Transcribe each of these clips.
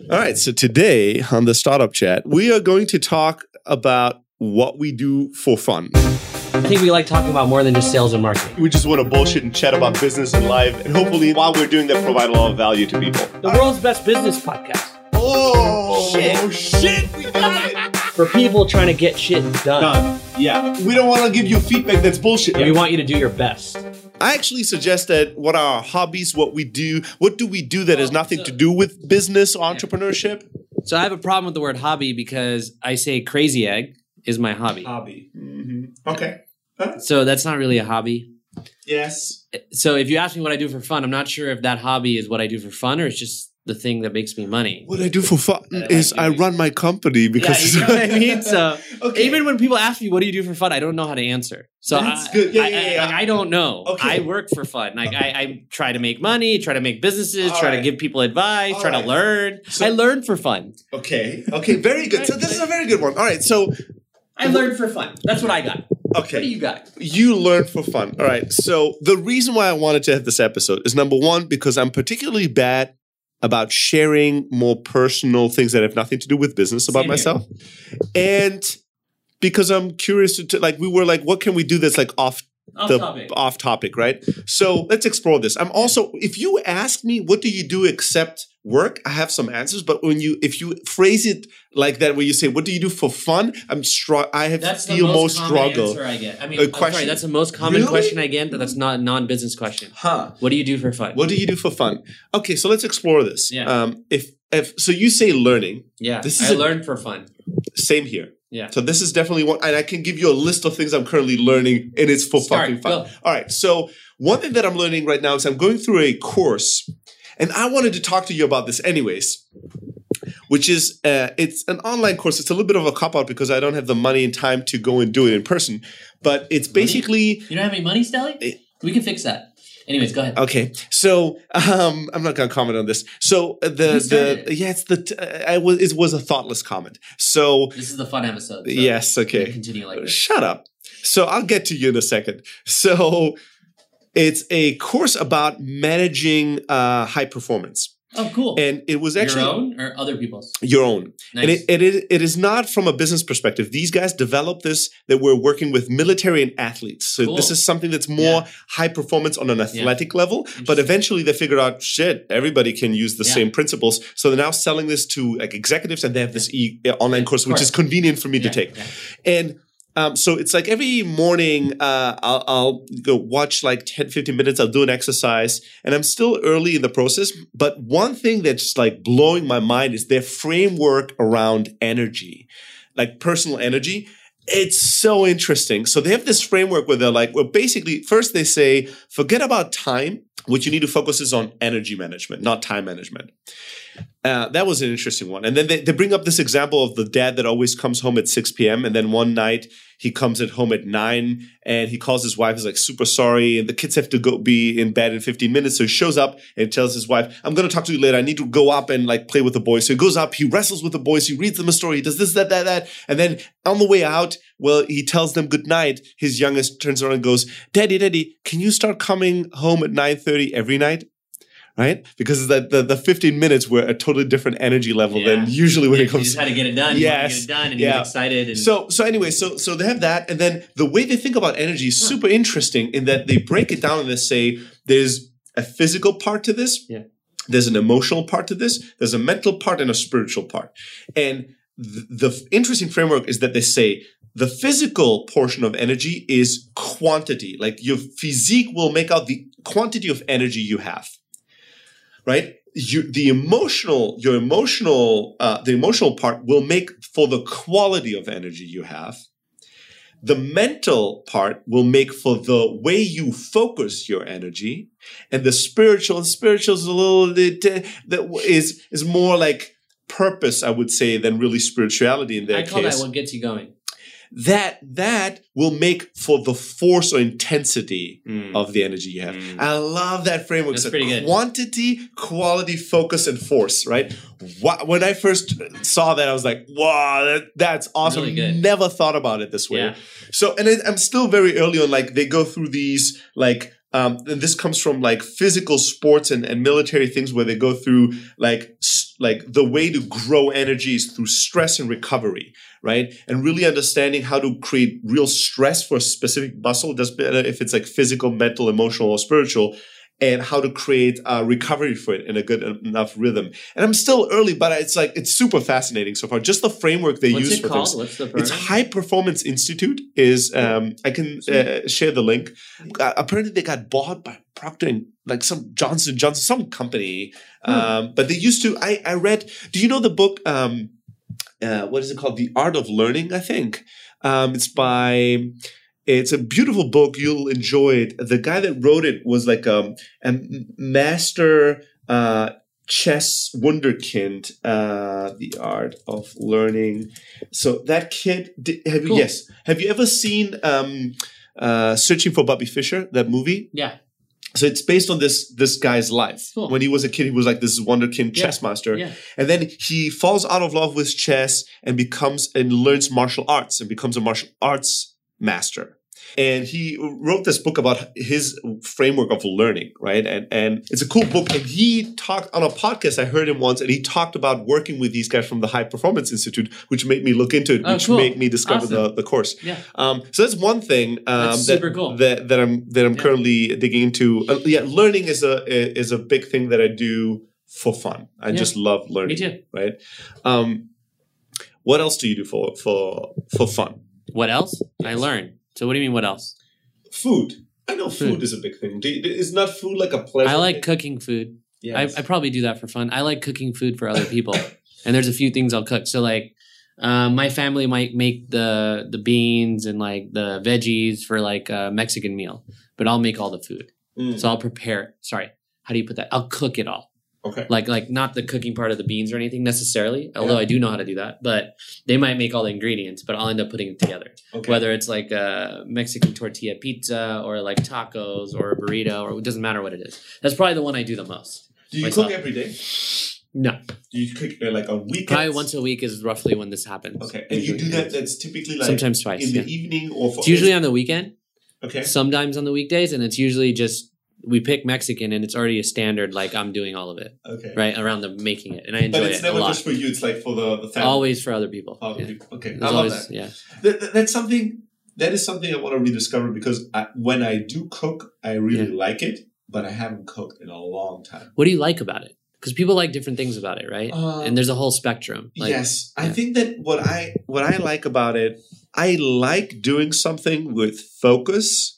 All right. So today on the Startup Chat, we are going to talk about what we do for fun. I think we like talking about more than just sales and marketing. We just want to bullshit and chat about business and life. And hopefully, while we're doing that, provide a lot of value to people. The world's best business podcast. Oh, shit. We got it. For people trying to get shit done. Yeah. We don't want to give you feedback that's bullshit. And we want you to do your best. I actually suggest that what are our hobbies, what we do that has nothing to do with business or entrepreneurship? So I have a problem with the word hobby because I say crazy egg is my hobby. Hobby. Mm-hmm. Okay. So that's not really a hobby. Yes. So if you ask me what I do for fun, I'm not sure if that hobby is what I do for fun or it's just the thing that makes me money. What I do for fun is I run my company because... Yeah, you know what I mean? So even when people ask me, what do you do for fun? I don't know how to answer. So that's good. I don't know. Okay. I work for fun. Like I try to make money, try to make businesses, try to give people advice, try to learn. So, I learn for fun. Okay. Very good. So this is a very good one. All right. So I learned for fun. That's what I got. Okay. What do you got? You learn for fun. All right. So the reason why I wanted to have this episode is number one, because I'm particularly bad about sharing more personal things that have nothing to do with business about myself. And because I'm curious to we were like, what can we do that's like off topic, right? So let's explore this. I'm also, if you ask me, what do you do except work? I have some answers, but if you phrase it like that, where you say, what do you do for fun? That's the most common answer I get. I mean, sorry, that's the most common question I get, but that's not a non-business question. What do you do for fun? What do you do for fun? Okay, so let's explore this. Yeah. So you say learning. Yeah, I learn for fun. Same here. Yeah. So this is definitely one, and I can give you a list of things I'm currently learning, and it's for fucking fun. Go. All right. So one thing that I'm learning right now is I'm going through a course, and I wanted to talk to you about this anyways, which is it's an online course. It's a little bit of a cop-out because I don't have the money and time to go and do it in person, but it's basically... You don't have any money, Stelly? We can fix that. Anyways, go ahead. Okay, so I'm not going to comment on this. So it was a thoughtless comment. So this is the fun episode. So yes, okay. Continue like this. Shut up. So I'll get to you in a second. So it's a course about managing high performance. Oh, cool. And it was actually... Your own or other people's? Your own. Nice. And it is not from a business perspective. These guys developed this, that we're working with military and athletes. So this is something that's more high performance on an athletic level. But eventually they figured out, everybody can use the same principles. So they're now selling this to like executives, and they have this online course, which is convenient for me to take. Yeah. And so it's like every morning I'll go watch like 10, 15 minutes. I'll do an exercise, and I'm still early in the process. But one thing that's like blowing my mind is their framework around energy, like personal energy. It's so interesting. So they have this framework where they're like, well, basically, first they say, forget about time. What you need to focus is on energy management, not time management. That was an interesting one. And then they bring up this example of the dad that always comes home at 6 p.m. And then one night he comes at home at 9 and he calls his wife. He's like, super sorry. And the kids have to go be in bed in 15 minutes. So he shows up and tells his wife, I'm going to talk to you later. I need to go up and like play with the boys. So he goes up, he wrestles with the boys. He reads them a story. He does this, that. And then on the way out, well, he tells them good night. His youngest turns around and goes, Daddy, can you start coming home at 9:30 every night? Right? Because the 15 minutes were a totally different energy level than usually when it comes. You just had to get it done. Yes. You want to get it done, and you're excited. And So anyway, so they have that, and then the way they think about energy is super interesting in that they break it down and they say there's a physical part to this, there's an emotional part to this, there's a mental part and a spiritual part. And the interesting framework is that they say the physical portion of energy is quantity. Like your physique will make out the quantity of energy you have. Right? The emotional part will make for the quality of energy you have. The mental part will make for the way you focus your energy, and the spiritual is a little bit is more like purpose, I would say, than really spirituality in their case. I call that what gets you going. That will make for the force or intensity of the energy you have. I love that framework. That's pretty good. Quantity, quality, focus, and force, right? When I first saw that, I was like, wow, that's awesome. Really good. Never thought about it this way. Yeah. So, and I'm still very early on, like they go through these like and this comes from like physical sports and military things where they go through like the way to grow energy is through stress and recovery, right? And really understanding how to create real stress for a specific muscle, doesn't matter if it's like physical, mental, emotional, or spiritual, and how to create recovery for it in a good enough rhythm. And I'm still early, but it's super fascinating so far. Just the framework they use for things. What's the program? It's High Performance Institute. I can share the link. Apparently, they got bought by Procter and like some Johnson & Johnson, some company. But they used to. I read. Do you know the book? What is it called? The Art of Learning. I think it's a beautiful book. You'll enjoy it. The guy that wrote it was like a master chess wunderkind, The Art of Learning. So that kid, have you ever seen Searching for Bobby Fischer, that movie? Yeah. So it's based on this guy's life. Cool. When he was a kid, he was like this wonderkind chess master. Yeah. And then he falls out of love with chess and learns martial arts and becomes a martial arts master. And he wrote this book about his framework of learning, right? And it's a cool book. And he talked on a podcast, I heard him once, and he talked about working with these guys from the High Performance Institute, which made me look into it, made me discover the course. Yeah. So that's one thing that's super cool. that I'm currently digging into. Learning is a big thing that I do for fun. I just love learning. Me too. Right? What else do you do for fun? What else? Yes. I learn. So what do you mean, what else? Food. I know food is a big thing. Is not food like a pleasure? I like cooking food. Yes. I probably do that for fun. I like cooking food for other people. And there's a few things I'll cook. So like my family might make the beans and like the veggies for like a Mexican meal. But I'll make all the food. So I'll prepare. Sorry. How do you put that? I'll cook it all. Okay. Like not the cooking part of the beans or anything necessarily, although I do know how to do that. But they might make all the ingredients, but I'll end up putting it together. Okay. Whether it's like a Mexican tortilla pizza or like tacos or a burrito, or it doesn't matter what it is. That's probably the one I do the most. Do you cook every day? No. Do you cook like on weekends? Probably once a week is roughly when this happens. Okay. And you do that, that's typically like sometimes twice in the evening or it's usually on the weekend. Okay. Sometimes on the weekdays, and it's usually just we pick Mexican and it's already a standard, like I'm doing all of it. Okay. Right? Around the making it. And I enjoy it a lot. But it's never just for you, it's like for the family. Always for other people. Okay. I love that. Yeah. That is something I want to rediscover because when I do cook, I really like it, but I haven't cooked in a long time. What do you like about it? Because people like different things about it, right? And there's a whole spectrum. Yes. I think that what I like about it, I like doing something with focus.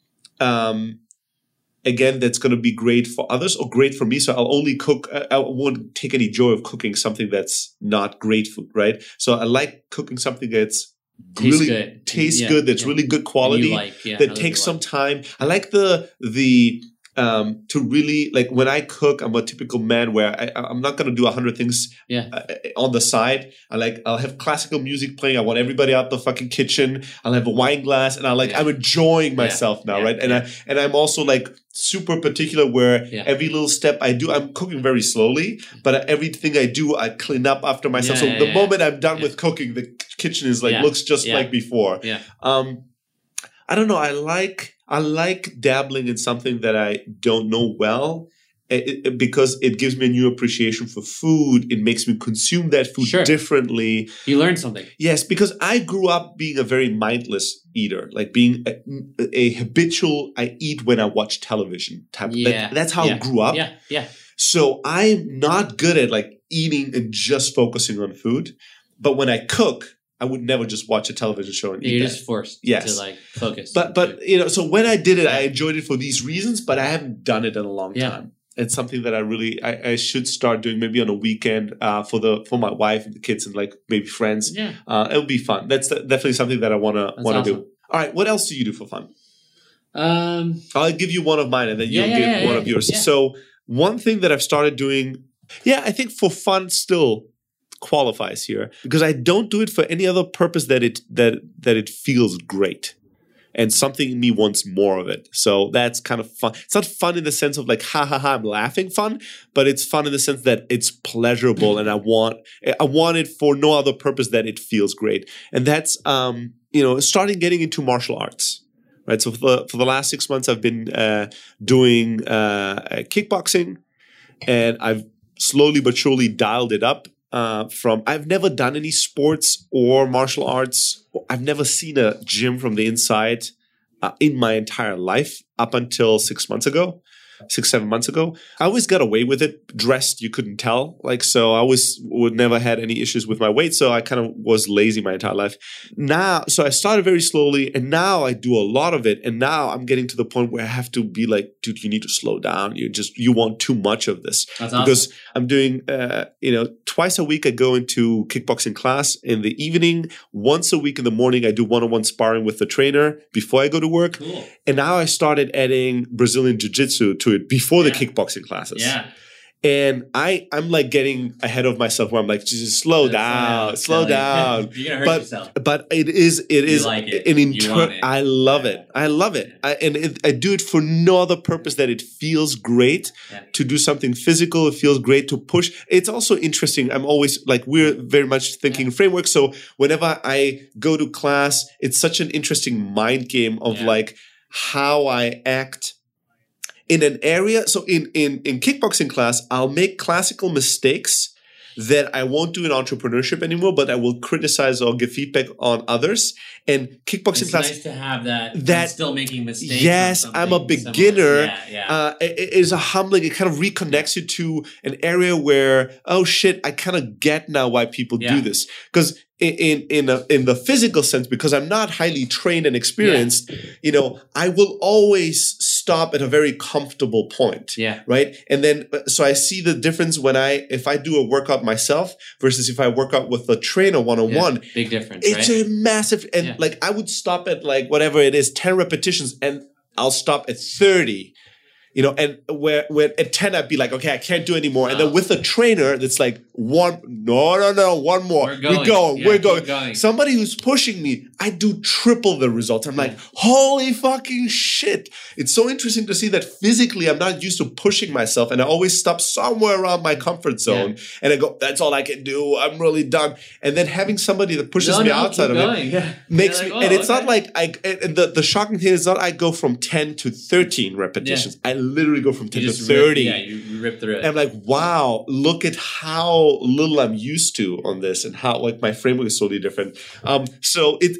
Again, that's going to be great for others or great for me. So I'll only cook. I won't take any joy of cooking something that's not great food, right? So I like cooking something that's tastes good. That's really good quality. That takes some time. I like the to really like when I cook, I'm a typical man where I'm not going to do 100 things on the side. I'll have classical music playing. I want everybody out the fucking kitchen. I'll have a wine glass and I'm enjoying myself now, right? And I'm also like super particular where every little step I do, I'm cooking very slowly, but everything I do, I clean up after myself. So the moment I'm done with cooking, the kitchen is like looks just like before. Yeah. I don't know. I like dabbling in something that I don't know well because it gives me a new appreciation for food. It makes me consume that food differently. You learn something. Yes, because I grew up being a very mindless eater, like being a habitual, I eat when I watch television type. That's how I grew up. Yeah. So I'm not good at like eating and just focusing on food. But when I cook, I would never just watch a television show and eat You're just forced to like focus. But so when I did it, I enjoyed it for these reasons, but I haven't done it in a long time. It's something that I should start doing maybe on a weekend for my wife and the kids and like maybe friends. Yeah. It'll be fun. That's definitely something that I want to do. All right. What else do you do for fun? I'll give you one of mine and then you'll give one of yours. Yeah. So one thing that I've started doing, I think for fun still qualifies here because I don't do it for any other purpose that it feels great. And something in me wants more of it. So that's kind of fun. It's not fun in the sense of like, ha, I'm laughing fun, but it's fun in the sense that it's pleasurable and I want it for no other purpose that it feels great. And that's, starting getting into martial arts, right? So for the last 6 months, I've been doing kickboxing, and I've slowly but surely dialed it up. I've never done any sports or martial arts. I've never seen a gym from the inside in my entire life up until 6 months ago. 6-7 months ago. I always got away with it. Dressed, you couldn't tell. So I would never had any issues with my weight. So I kind of was lazy my entire life. So I started very slowly, and now I do a lot of it. And now I'm getting to the point where I have to be like, dude, you need to slow down. You want too much of this. That's awesome. Because I'm doing, twice a week I go into kickboxing class in the evening. Once a week in the morning, I do one-on-one sparring with the trainer before I go to work. Cool. And now I started adding Brazilian Jiu-Jitsu to it before the kickboxing classes. Yeah. And I'm like getting ahead of myself where I'm like, just slow down. You're gonna hurt yourself. But it is like it. I love it. I love it. I do it for no other purpose that it feels great to do something physical. It feels great to push. It's also interesting. I'm always like, we're very much thinking framework. So whenever I go to class, it's such an interesting mind game of like how I act in an area. So in kickboxing class, I'll make classical mistakes that I won't do in entrepreneurship anymore, but I will criticize or give feedback on others. And kickboxing class, nice to have that still making mistakes. Yes, I'm a beginner. It is a humbling. It kind of reconnects you to an area where, oh shit, I kind of get now why people do this. Because in the physical sense, because I'm not highly trained and experienced, I will always stop at a very comfortable point. Yeah. Right. And then, so I see the difference if I do a workout myself versus if I work out with a trainer one-on-one. Big difference. It's a massive, and like I would stop at like whatever it is, 10 repetitions, and I'll stop at 30. And where at 10 I'd be like, okay, I can't do anymore. And then with a trainer that's like, one more. We're going. Somebody who's pushing me, I do triple the results. I'm like, holy fucking shit. It's so interesting to see that physically I'm not used to pushing myself, and I always stop somewhere around my comfort zone. And I go, that's all I can do. I'm really done. And then having somebody that pushes me outside of it makes me, and it's not like the shocking thing is not I go from 10 to 13 repetitions. I literally go from 10 to 30. You rip through it. And I'm like, wow, look at how little I'm used to on this, and how like my framework is totally different. So